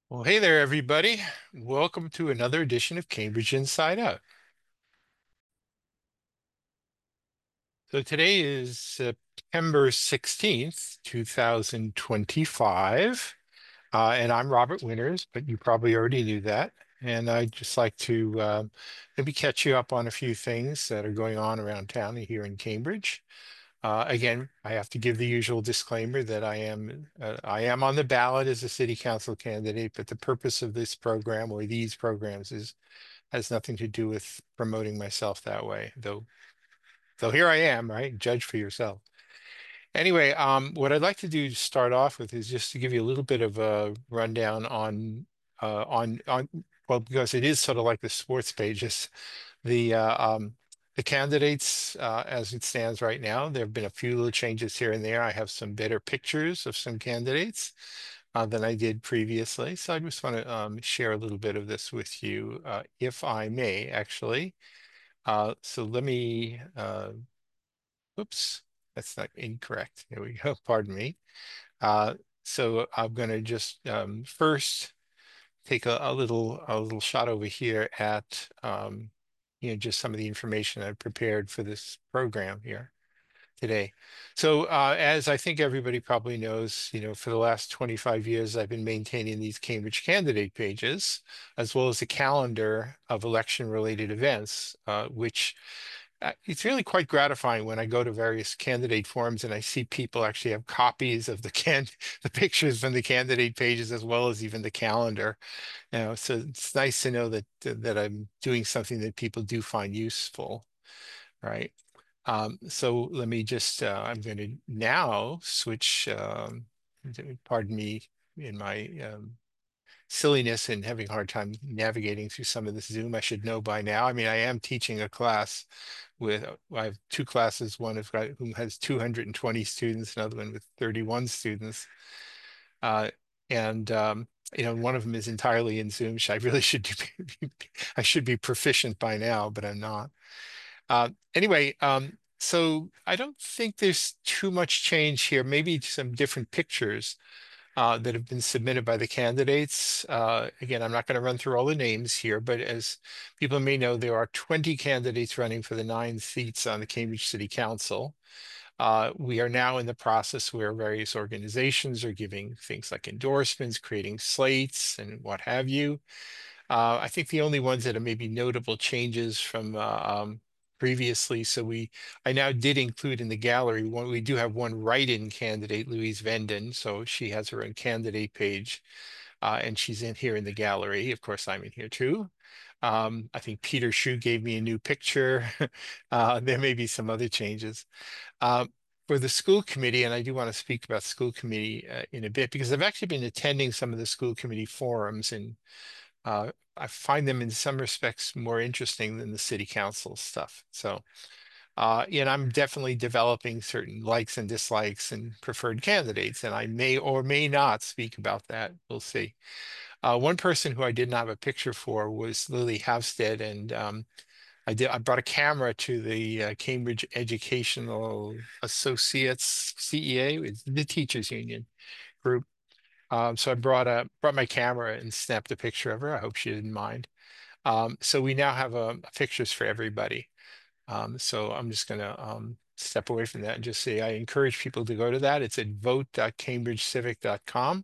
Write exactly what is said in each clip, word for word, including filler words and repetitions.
Well, hey there, everybody. Welcome to another edition of Cambridge Inside Out. So today is September sixteenth, two thousand twenty-five, uh, and I'm Robert Winters, but you probably already knew that. And I'd just like to um, maybe catch you up on a few things that are going on around town here in Cambridge. Uh, again, I have to give the usual disclaimer that I am uh, I am on the ballot as a city council candidate, but the purpose of this program or these programs is has nothing to do with promoting myself that way, though though here I am, right? Judge for yourself. Anyway, um, what I'd like to do to start off with is just to give you a little bit of a rundown on uh, on on well, because it is sort of like the sports pages, the uh, um, the candidates uh, as it stands right now. There have been a few little changes here and there. I have some better pictures of some candidates uh, than I did previously, so I just want to um, share a little bit of this with you, uh, if I may, actually. Uh, so let me, uh, oops, that's not incorrect. There we go. Pardon me. Uh, so I'm going to just um, first take a, a little a little shot over here at um, you know just some of the information I prepared for this program here today. So uh, as I think everybody probably knows, you know, for the last twenty-five years, I've been maintaining these Cambridge candidate pages, as well as a calendar of election-related events, uh, which uh, it's really quite gratifying when I go to various candidate forums and I see people actually have copies of the can the pictures from the candidate pages as well as even the calendar. You know, so it's nice to know that that I'm doing something that people do find useful, right? Um, so let me just, uh, I'm going to now switch, um, pardon me in my um, silliness and having a hard time navigating through some of this Zoom. I should know by now. I mean, I am teaching a class with, I have two classes, one has got, who has two hundred twenty students, another one with thirty-one students. Uh, and, um, you know, one of them is entirely in Zoom. I really should be, I should be proficient by now, but I'm not. Uh, anyway, um, so I don't think there's too much change here. Maybe some different pictures uh, that have been submitted by the candidates. Uh, again, I'm not going to run through all the names here, but as people may know, there are twenty candidates running for the nine seats on the Cambridge City Council. Uh, we are now in the process where various organizations are giving things like endorsements, creating slates, and what have you. Uh, I think the only ones that are maybe notable changes from uh, um, previously. So we, I now did include in the gallery one. We do have one write-in candidate, Louise Venden. So she has her own candidate page, uh, and she's in here in the gallery. Of course, I'm in here too. Um, I think Peter Shu gave me a new picture. Uh, there may be some other changes. Um, for the school committee, and I do want to speak about school committee uh, in a bit because I've actually been attending some of the school committee forums and uh, I find them in some respects more interesting than the city council stuff. So, uh, and I'm definitely developing certain likes and dislikes and preferred candidates, and I may or may not speak about that. We'll see. Uh, one person who I didn't have a picture for was Lily Havstead, and um, I did. I brought a camera to the uh, Cambridge Educational Associates C E A, it's the teachers union group. Um, so I brought a brought my camera and snapped a picture of her. I hope she didn't mind. Um, so we now have uh, pictures for everybody. Um, so I'm just going to um, step away from that and just say I encourage people to go to that. It's at vote dot cambridge civic dot com.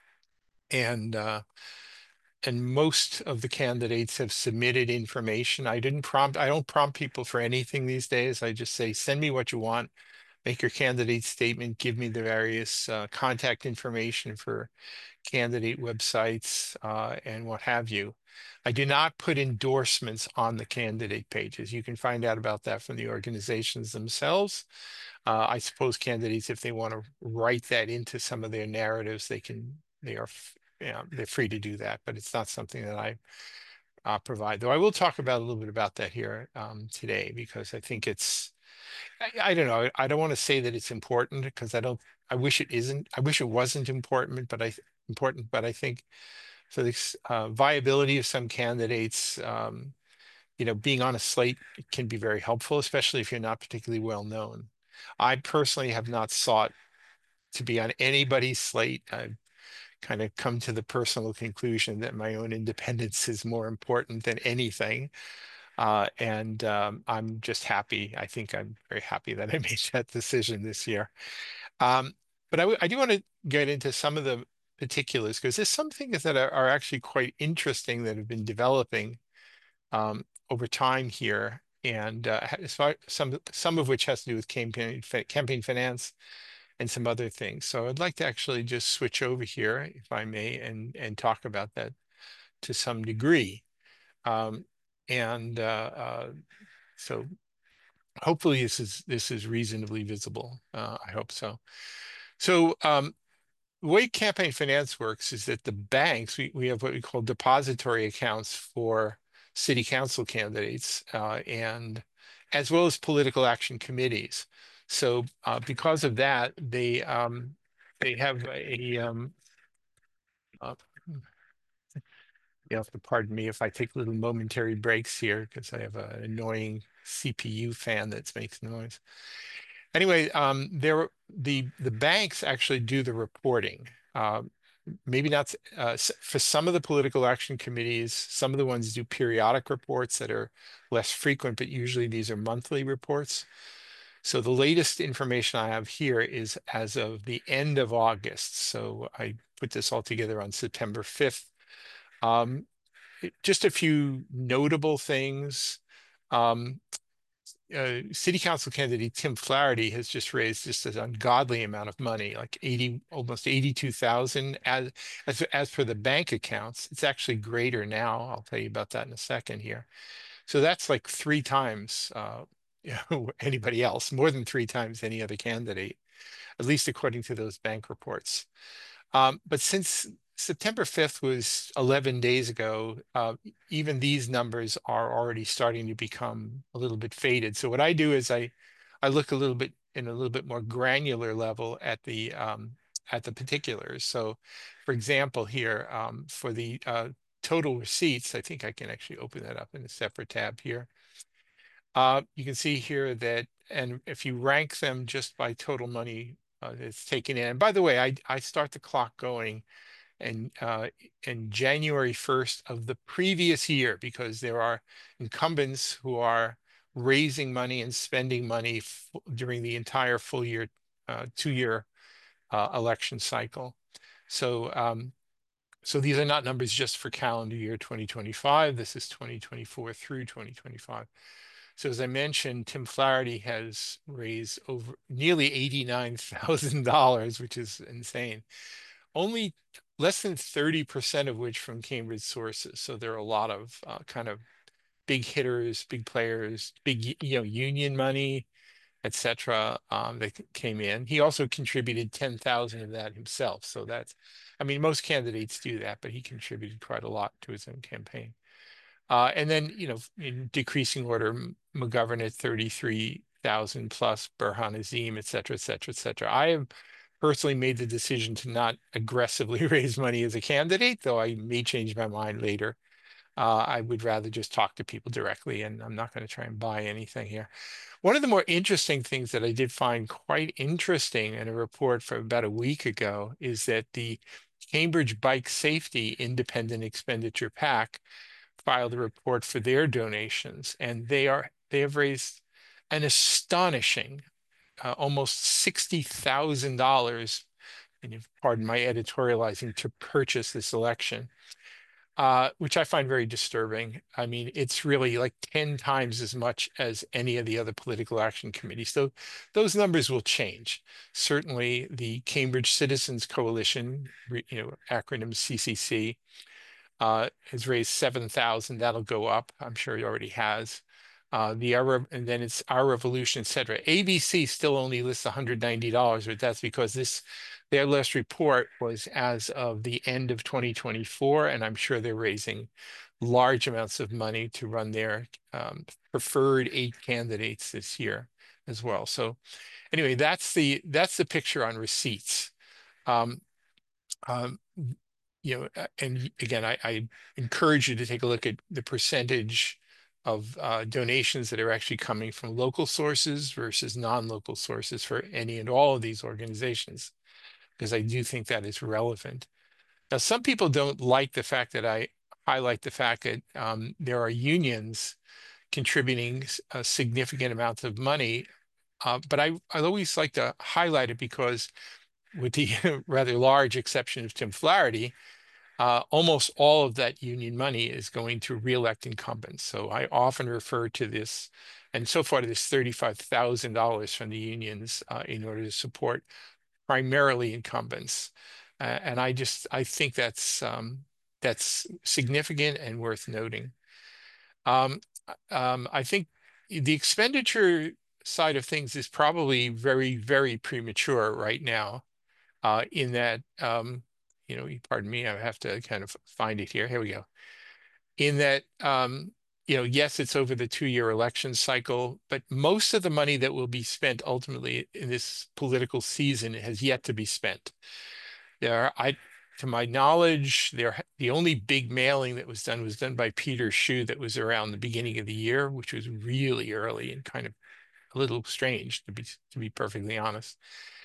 And uh, and most of the candidates have submitted information. I didn't prompt, I don't prompt people for anything these days. I just say, send me what you want, make your candidate statement, give me the various uh, contact information for candidate websites, uh, and what have you. I do not put endorsements on the candidate pages. You can find out about that from the organizations themselves. Uh, I suppose candidates, if they want to write that into some of their narratives, they can, they are, you know, they're free to do that, but it's not something that I uh, provide. Though I will talk about a little bit about that here um, today because I think it's, I, I don't know, I don't want to say that it's important because I don't, I wish it isn't, I wish it wasn't important, but I, important, but I think for the uh, viability of some candidates, um, you know, being on a slate can be very helpful, especially if you're not particularly well known. I personally have not sought to be on anybody's slate. I've kind of come to the personal conclusion that my own independence is more important than anything. Uh, and um, I'm just happy. I think I'm very happy that I made that decision this year. Um, but I, w- I do want to get into some of the particulars because there's some things that are, are actually quite interesting that have been developing um, over time here, and uh, ha- as far, some some of which has to do with campaign fi- campaign finance and some other things. So I'd like to actually just switch over here, if I may, and and talk about that to some degree. Um, and uh, uh, so hopefully this is this is reasonably visible. Uh, I hope so. So um, the way campaign finance works is that the banks, we, we have what we call depository accounts for city council candidates uh, and as well as political action committees. So uh, because of that, they um, they have a um, uh, you have to pardon me if I take little momentary breaks here because I have an annoying C P U fan that makes noise. Anyway, um, there the the banks actually do the reporting. Um, maybe not uh, s- for some of the political action committees. Some of the ones do periodic reports that are less frequent, but usually these are monthly reports. So the latest information I have here is as of the end of August. So I put this all together on September fifth. Um, it- just a few notable things. Um, uh, City Council candidate Tim Flaherty has just raised just an ungodly amount of money, like eighty, almost eighty-two thousand. As as as for the bank accounts, it's actually greater now. I'll tell you about that in a second here. So that's like three times uh, you know, anybody else, more than three times any other candidate, at least according to those bank reports. Um, but since September fifth was eleven days ago, uh, even these numbers are already starting to become a little bit faded. So what I do is I, I look a little bit in a little bit more granular level at the um, at the particulars. So, for example, here um, for the uh, total receipts, I think I can actually open that up in a separate tab here. Uh, you can see here that, and if you rank them just by total money uh, that's taken in. And by the way, I, I start the clock going and uh, in January first of the previous year because there are incumbents who are raising money and spending money f during the entire full year, uh, two-year uh, election cycle. So, um, so these are not numbers just for calendar year twenty twenty-five. This is twenty twenty-four through twenty twenty-five. So as I mentioned, Tim Flaherty has raised over nearly eighty-nine thousand dollars, which is insane. Only less than thirty percent of which from Cambridge sources. So there are a lot of uh, kind of big hitters, big players, big, you know, union money, et cetera, um, that came in. He also contributed ten thousand of that himself. So that's, I mean, most candidates do that, but he contributed quite a lot to his own campaign. Uh, and then, you know, in decreasing order, McGovern at thirty-three thousand plus, Burhan Azim, et cetera, et cetera, et cetera. I have personally made the decision to not aggressively raise money as a candidate, though I may change my mind later. Uh, I would rather just talk to people directly, and I'm not going to try and buy anything here. One of the more interesting things that I did find quite interesting in a report from about a week ago is that the Cambridge Bike Safety Independent Expenditure PAC filed a report for their donations, and they are they have raised an astonishing uh, almost sixty thousand dollars, and you pardon my editorializing, to purchase this election, uh, which I find very disturbing. I mean, it's really like ten times as much as any of the other political action committees. So those numbers will change. Certainly, the Cambridge Citizens Coalition, you know, acronym C C C, uh, has raised seven thousand. That'll go up. I'm sure it already has. Uh, the our, and then it's Our Revolution, et cetera. A B C still only lists one hundred ninety dollars, but that's because this their last report was as of the end of twenty twenty-four, and I'm sure they're raising large amounts of money to run their um, preferred eight candidates this year as well. So anyway, that's the that's the picture on receipts. Um, um, you know, uh, and again, I, I encourage you to take a look at the percentage of uh, donations that are actually coming from local sources versus non-local sources for any and all of these organizations, because I do think that is relevant. Now, some people don't like the fact that I highlight the fact that um, there are unions contributing a significant amounts of money, uh, but I, I always like to highlight it because, with the rather large exception of Tim Flaherty, uh, almost all of that union money is going to reelect incumbents. So I often refer to this, and so far to this thirty-five thousand dollars from the unions uh, in order to support primarily incumbents. Uh, and I just I think that's um, that's significant and worth noting. Um, um, I think the expenditure side of things is probably very, very premature right now, uh, in that, um, you know, pardon me, I have to kind of find it here. Here we go. In that, um, you know, yes, it's over the two-year election cycle, but most of the money that will be spent ultimately in this political season has yet to be spent. There, I, to my knowledge, there the only big mailing that was done was done by Peter Shu that was around the beginning of the year, which was really early and kind of a little strange to be to be perfectly honest.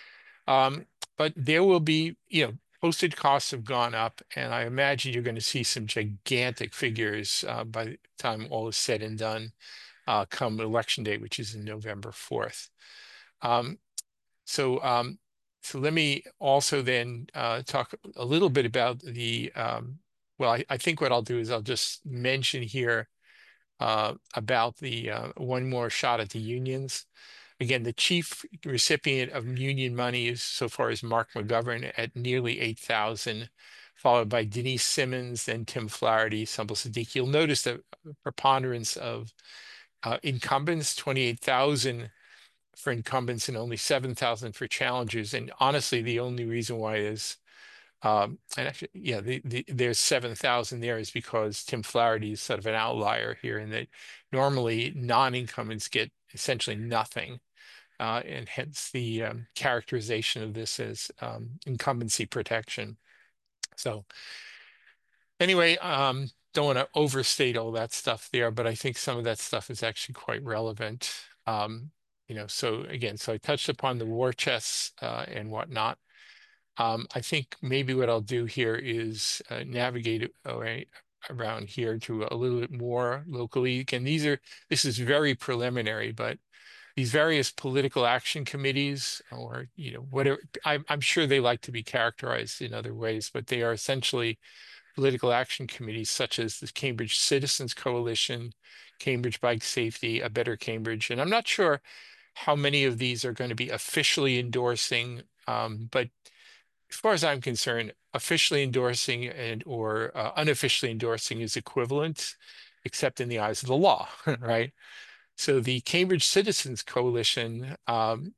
Um, but there will be, you know, postage costs have gone up, and I imagine you're going to see some gigantic figures uh, by the time all is said and done, uh, come election day, which is in November fourth. Um, so, um, so let me also then uh, talk a little bit about the, um, well, I, I think what I'll do is I'll just mention here uh, about the uh, one more shot at the unions. Again, the chief recipient of union money is so far as Mark McGovern at nearly eight thousand, followed by Denise Simmons, then Tim Flaherty, Sumbul Siddiqui. You'll notice the preponderance of uh, incumbents, twenty-eight thousand for incumbents and only seven thousand for challengers. And honestly, the only reason why is, um, and actually, yeah, the, the, there's seven thousand there is because Tim Flaherty is sort of an outlier here in that normally non-incumbents get essentially nothing. Uh, and hence the um, characterization of this as um, incumbency protection. So anyway, um, don't want to overstate all that stuff there, but I think some of that stuff is actually quite relevant. Um, you know, so again, so I touched upon the war chests uh, and whatnot. Um, I think maybe what I'll do here is uh, navigate away around here to a little bit more locally. Again, these are this is very preliminary, but these various political action committees, or you know, whatever, I, I'm sure they like to be characterized in other ways, but they are essentially political action committees such as the Cambridge Citizens Coalition, Cambridge Bike Safety, A Better Cambridge. And I'm not sure how many of these are going to be officially endorsing, um, but as far as I'm concerned, officially endorsing and or uh, unofficially endorsing is equivalent, except in the eyes of the law, right? So the Cambridge Citizens Coalition um,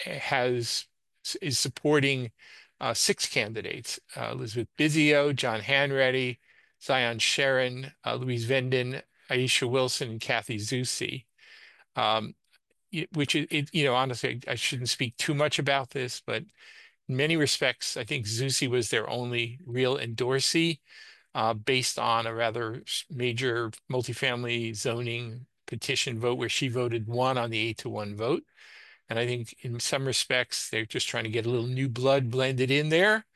has is supporting uh, six candidates: uh, Elizabeth Bizio, John Hanratty, Zion Sharon, uh, Louise Venden, Aisha Wilson, and Kathy Zusi. Um, which is, it, you know, honestly, I shouldn't speak too much about this, but in many respects, I think Zusi was their only real endorsee, uh, based on a rather major multifamily zoning petition vote where she voted one on the eight to one vote. And I think in some respects, they're just trying to get a little new blood blended in there.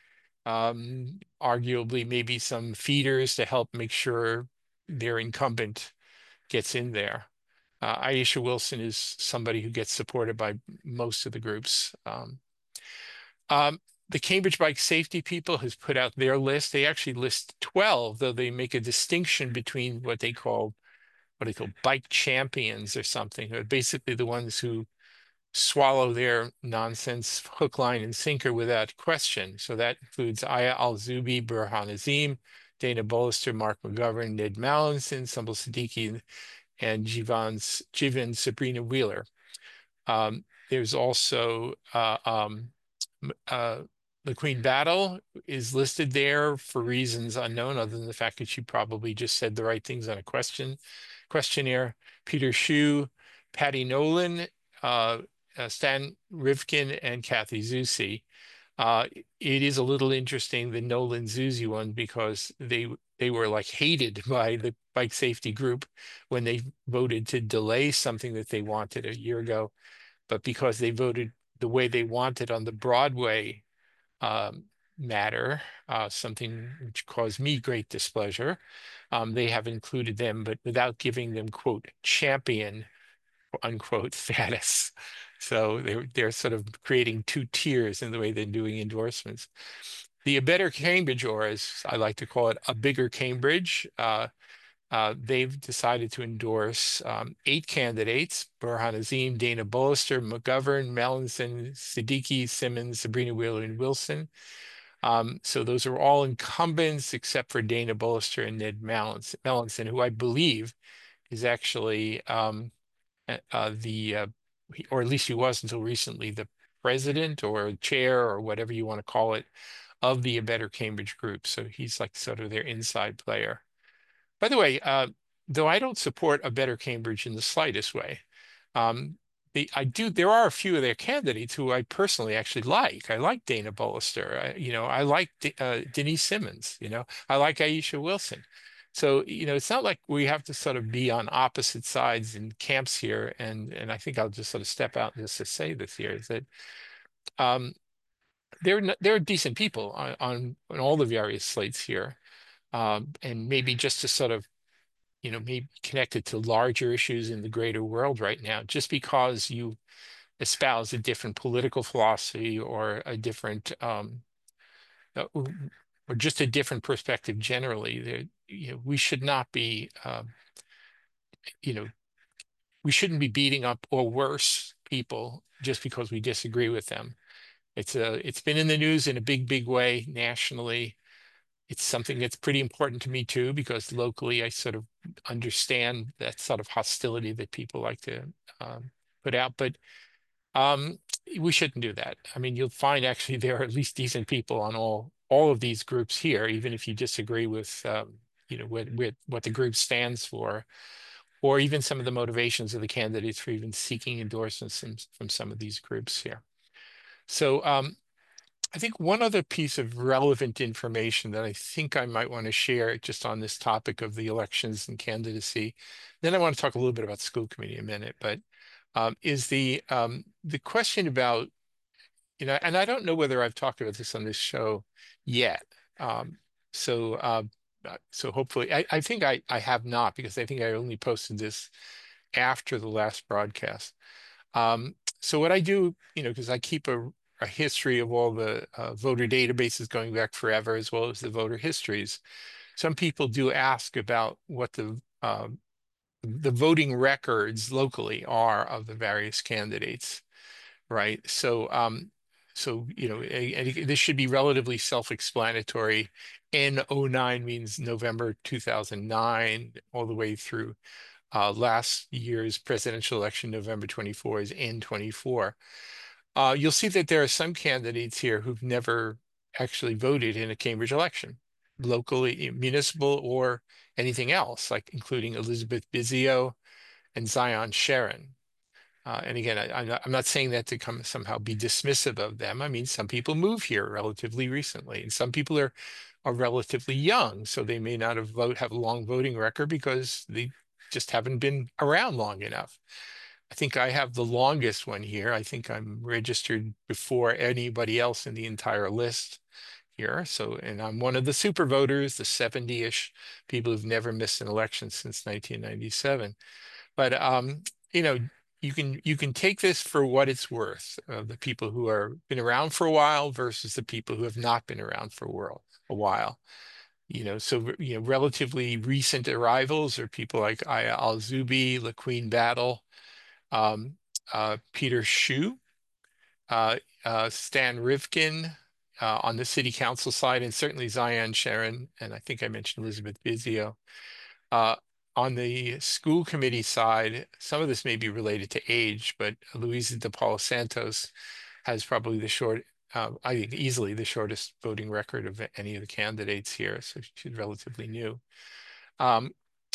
Um, arguably, maybe some feeders to help make sure their incumbent gets in there. Uh, Aisha Wilson is somebody who gets supported by most of the groups. Um, um, the Cambridge Bike Safety people has put out their list. They actually list twelve, though they make a distinction between what they call what they call bike champions or something, or basically the ones who swallow their nonsense hook, line, and sinker without question. So that includes Aya Al-Zubi, Burhan Azim, Dana Bollister, Mark McGovern, Ned Mallinson, Sumbul Siddiqui, and Jivan's, Jivan Sabrina Wheeler. Um, there's also uh, um, uh, the Queen Battle is listed there for reasons unknown, other than the fact that she probably just said the right things on a question questionnaire. Peter Shu, Patty Nolan, uh, uh, Stan Rivkin, and Kathy Zusi. Uh, it is a little interesting, the Nolan Zusi one, because they they were like hated by the bike safety group when they voted to delay something that they wanted a year ago. But because they voted the way they wanted on the Broadway um, matter, uh, something which caused me great displeasure. Um, they have included them, but without giving them, quote, champion, unquote, status. So they're they're sort of creating two tiers in the way they're doing endorsements. The A Better Cambridge, or as I like to call it, a bigger Cambridge, uh, uh, they've decided to endorse um, eight candidates: Burhan Azim, Dana Bollister, McGovern, Melanson, Siddiqui, Simmons, Sabrina Wheeler, and Wilson. Um, so those are all incumbents except for Dana Bollister and Ned Melanson, who I believe is actually um, uh, the, uh, or at least he was until recently, the president or chair or whatever you want to call it of the A Better Cambridge group. So he's like sort of their inside player. By the way, uh, though I don't support A Better Cambridge in the slightest way, um, the, I do. There are a few of their candidates who I personally actually like. I like Dana Bollister. I, you know, I like D uh, Denise Simmons. You know, I like Aisha Wilson. So, you know, it's not like we have to sort of be on opposite sides in camps here. And and I think I'll just sort of step out just to say this here is that um, they're n- they're decent people on, on on all the various slates here, um, and maybe just to sort of you know, maybe connected to larger issues in the greater world right now. Just because you espouse a different political philosophy or a different, um, uh, or just a different perspective generally, there, you know, we should not be, um, you know, we shouldn't be beating up or worse people just because we disagree with them. It's a, it's been in the news in a big, big way nationally. It's something that's pretty important to me too, because locally I sort of understand that sort of hostility that people like to um, put out. But um, we shouldn't do that. I mean, you'll find actually there are at least decent people on all all of these groups here, even if you disagree with um, you know with, with what the group stands for, or even some of the motivations of the candidates for even seeking endorsements from, from some of these groups here. So um, I think one other piece of relevant information that I think I might want to share just on this topic of the elections and candidacy, then I want to talk a little bit about school committee in a minute, but um, is the um, the question about, you know, and I don't know whether I've talked about this on this show yet. Um, so uh, uh, so hopefully, I, I think I, I have not, because I think I only posted this after the last broadcast. Um, so what I do, you know, because I keep a, a history of all the uh, voter databases going back forever, as well as the voter histories. Some people do ask about what the um, the voting records locally are of the various candidates, right? So, um, so you know, a- and this should be relatively self-explanatory. N oh nine means November two thousand nine, all the way through uh, last year's presidential election, November twenty-four, is N twenty-four. Uh, you'll see that there are some candidates here who've never actually voted in a Cambridge election, locally, municipal, or anything else, like including Elizabeth Bizio and Zion Sharon. Uh, and again, I, I'm not, I'm not saying that to come somehow be dismissive of them. I mean, some people move here relatively recently, and some people are are relatively young, so they may not have vote have a long voting record because they just haven't been around long enough. I think I have the longest one here. I think I'm registered before anybody else in the entire list here. So, and I'm one of the super voters, the seventy-ish people who've never missed an election since nineteen ninety-seven. But um, you know, you can you can take this for what it's worth, uh, the people who are been around for a while versus the people who have not been around for a while. A while. You know, so you know, relatively recent arrivals are people like Aya Al-Zubi, LaQueen Battle, um, uh, Peter Shue, uh, uh, Stan Rivkin uh, on the city council side, and certainly Zion Sharon, and I think I mentioned Elizabeth Bizio. Uh, on the school committee side, some of this may be related to age, but Luisa de Paula Santos has probably the short, uh, I think easily the shortest voting record of any of the candidates here, so she's relatively new. Um,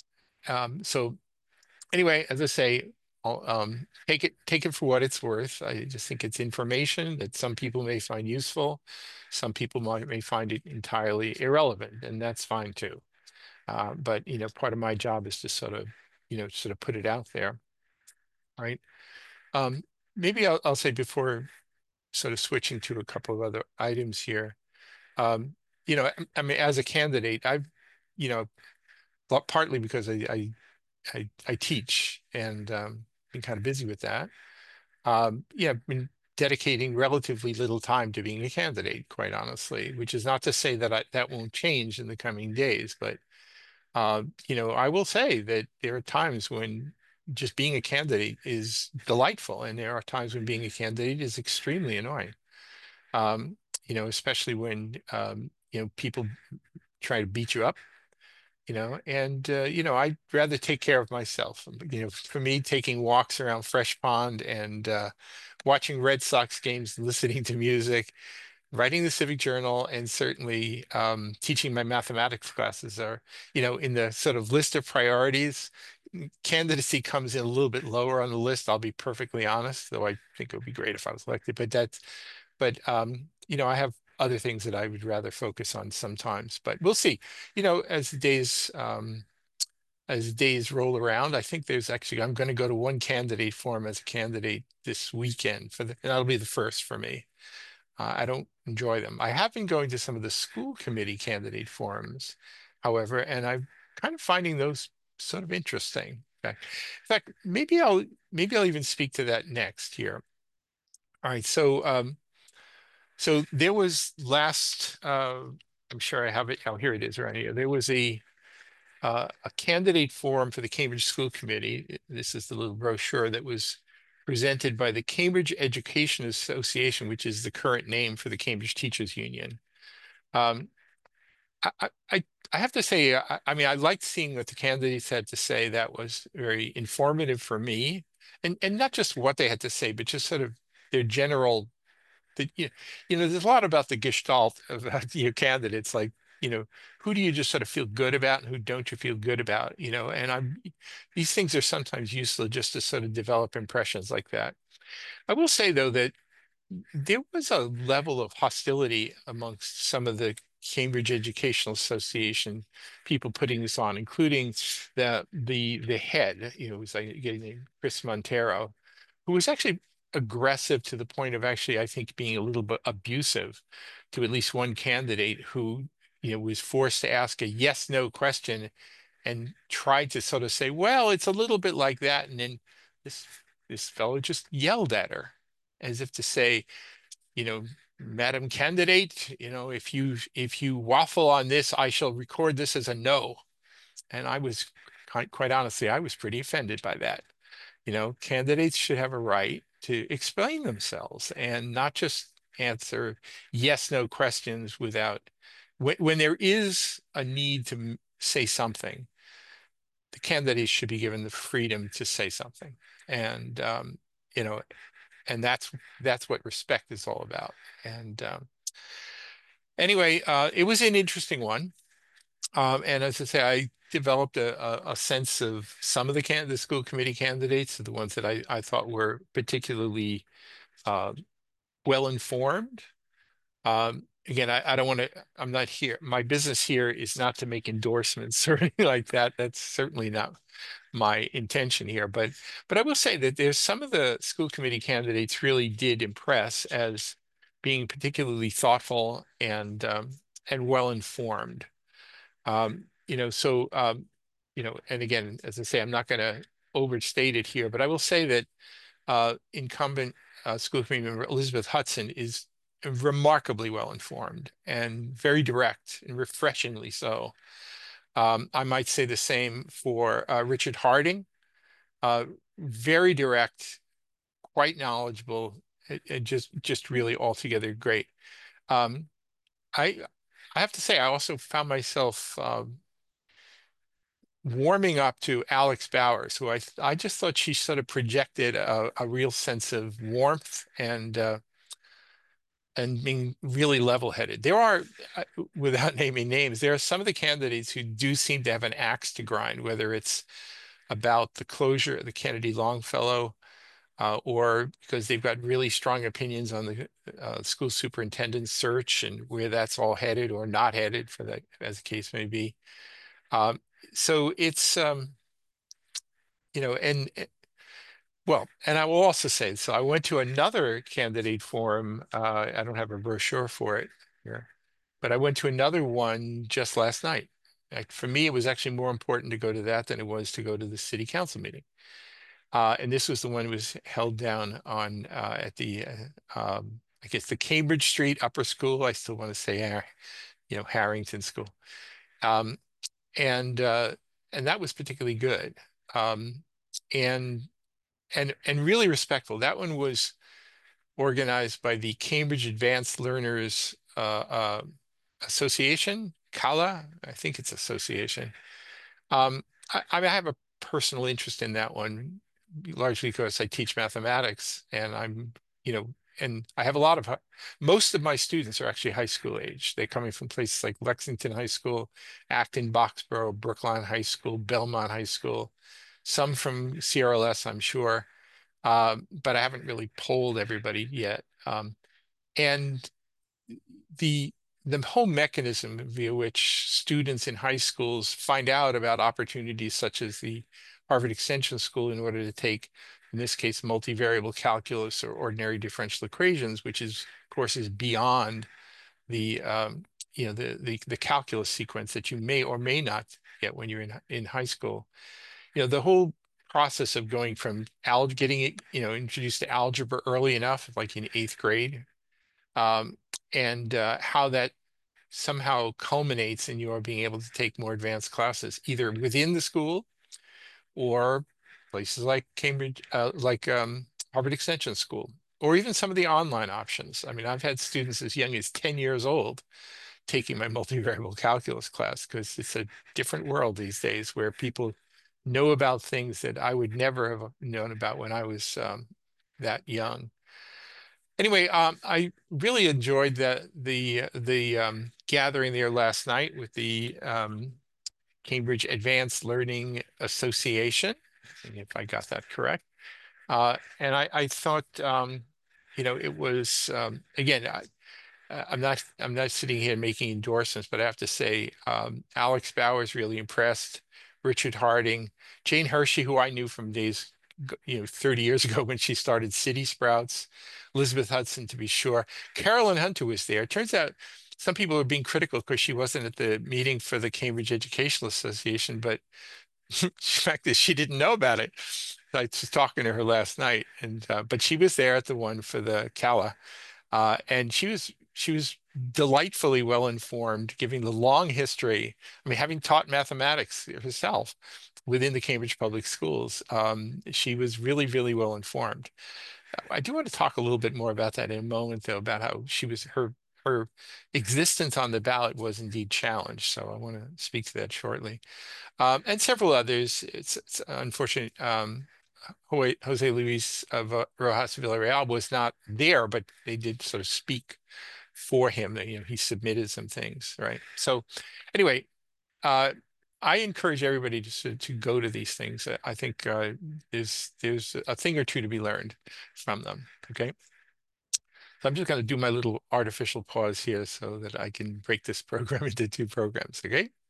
um, so anyway, as I say, I'll, um, take it take it for what it's worth. I just think it's information that some people may find useful. Some people might may find it entirely irrelevant, and that's fine too. Uh, but you know, part of my job is to sort of, you know, sort of put it out there, right? Um, Maybe I'll, I'll say before sort of switching to a couple of other items here. Um, you know, I, I mean, as a candidate, I've, you know, but partly because I I I, I teach and um, been kind of busy with that. Um, yeah, I've been dedicating relatively little time to being a candidate, quite honestly, which is not to say that I, that won't change in the coming days, but uh, you know, I will say that there are times when just being a candidate is delightful, and there are times when being a candidate is extremely annoying. Um, you know, especially when um, you know, people try to beat you up, you know, and uh, you know, I'd rather take care of myself. You know, for me, taking walks around Fresh Pond and uh, watching Red Sox games, listening to music, writing the Civic Journal, and certainly um, teaching my mathematics classes are, you know, in the sort of list of priorities. Candidacy comes in a little bit lower on the list, I'll be perfectly honest, though I think it would be great if I was elected. But that's, but um, you know, I have other things that I would rather focus on sometimes. But we'll see. You know, as the days um, as days roll around, I think there's actually I'm going to go to one candidate forum as a candidate this weekend for the, and that'll be the first for me. Uh, I don't enjoy them. I have been going to some of the school committee candidate forums, however, and I'm kind of finding those sort of interesting. In fact, in fact, maybe I'll maybe I'll even speak to that next here. All right, so um, so there was last. Uh, I'm sure I have it. Oh, here it is, right here. There was a uh, a candidate forum for the Cambridge School Committee. This is the little brochure that was presented by the Cambridge Education Association, which is the current name for the Cambridge Teachers Union. Um, I, I, I have to say, I, I mean, I liked seeing what the candidates had to say. That was very informative for me, and and not just what they had to say, but just sort of their general the you know, you know there's a lot about the gestalt of uh, your candidates, like, you know, who do you just sort of feel good about and who don't you feel good about, you know, and I'm these things are sometimes useful just to sort of develop impressions like that. I will say though that there was a level of hostility amongst some of the Cambridge Educational Association people putting this on, including the the the head, you know, it was like getting Chris Montero, who was actually aggressive to the point of actually, I think, being a little bit abusive to at least one candidate who, you know, was forced to ask a yes, no question and tried to sort of say, well, it's a little bit like that. And then this this fellow just yelled at her as if to say, you know, Madam Candidate, you know, if you if you waffle on this, I shall record this as a no. And I was quite, quite honestly, I was pretty offended by that. You know, candidates should have a right to explain themselves and not just answer yes, no questions without when, when there is a need to say something, the candidates should be given the freedom to say something. And um, you know, and that's that's what respect is all about. And um, anyway, uh, it was an interesting one. Um, and as I say, I developed a, a, a sense of some of the can the school committee candidates, the ones that I, I thought were particularly uh, well informed. Um, again, I, I don't want to, I'm not here. My business here is not to make endorsements or anything like that. That's certainly not my intention here. But but I will say that there's some of the school committee candidates really did impress as being particularly thoughtful and um, and well informed. Um, you know, so um, you know, and again, as I say, I'm not going to overstate it here, but I will say that uh, incumbent uh, school committee member Elizabeth Hudson is remarkably well informed and very direct and refreshingly so. Um, I might say the same for uh, Richard Harding, uh, very direct, quite knowledgeable, it, it just just really altogether great. Um, I I have to say, I also found myself um, warming up to Alex Bowers, who I I just thought she sort of projected a, a real sense of warmth and uh, and being really level-headed. There are, uh, without naming names, there are some of the candidates who do seem to have an axe to grind, whether it's about the closure of the Kennedy Longfellow, uh, or because they've got really strong opinions on the uh, school superintendent search and where that's all headed or not headed, for that, as the case may be. Um, so it's um, you know, and eh, well, and I will also say, so I went to another candidate forum. Uh, I don't have a brochure for it here, but I went to another one just last night. Like, for me, it was actually more important to go to that than it was to go to the city council meeting. Uh, and this was the one that was held down on uh, at the uh, um, I guess the Cambridge Street Upper School. I still want to say, Har- you know, Harrington School. Um, and uh, and that was particularly good. Um, and and and really respectful. That one was organized by the Cambridge Advanced Learners uh, uh, Association, CALA, I think it's association. Um, I, I have a personal interest in that one, largely because I teach mathematics, and I'm, you know, and I have a lot of, hi- most of my students are actually high school age. They're coming from places like Lexington High School, Acton, Boxborough, Brookline High School, Belmont High School, some from C R L S, I'm sure. Um, but I haven't really polled everybody yet. Um, and the the whole mechanism via which students in high schools find out about opportunities such as the Harvard Extension School in order to take, in this case, multivariable calculus or ordinary differential equations, which is, of course, is beyond the um, you know the, the the calculus sequence that you may or may not get when you're in in high school. You know, the whole process of going from al getting it, you know, introduced to algebra early enough, like in eighth grade, um, and uh, how that somehow culminates in your being able to take more advanced classes, either within the school or places like Cambridge, uh, like um, Harvard Extension School, or even some of the online options. I mean, I've had students as young as ten years old taking my multivariable calculus class because it's a different world these days where people know about things that I would never have known about when I was um, that young. Anyway, um, I really enjoyed the the the um, gathering there last night with the um, Cambridge Advanced Learning Association, if I got that correct. Uh, and I, I thought, um, you know, it was um, again. I, uh, I'm not I'm not sitting here making endorsements, but I have to say, um, Alex Bauer's really impressed. Richard Harding, Jane Hershey, who I knew from days, you know, thirty years ago when she started City Sprouts, Elizabeth Hudson, to be sure. Carolyn Hunter was there. It turns out some people were being critical because she wasn't at the meeting for the Cambridge Educational Association, but the fact is she didn't know about it. I was talking to her last night, and uh, but she was there at the one for the CALA. Uh, and she was she was delightfully well informed, giving the long history. I mean, having taught mathematics herself within the Cambridge Public Schools, um, she was really, really well informed. I do want to talk a little bit more about that in a moment, though, about how she was her her existence on the ballot was indeed challenged. So I want to speak to that shortly. Um, and several others. It's, it's unfortunate. Um, Jose Jose Luis of uh, Rojas Villarreal was not there, but they did sort of speak for him. You know, he submitted some things, right? So, anyway, uh, I encourage everybody to to go to these things. Uh, I think uh, there's there's a thing or two to be learned from them. Okay, so I'm just going to do my little artificial pause here so that I can break this program into two programs. Okay.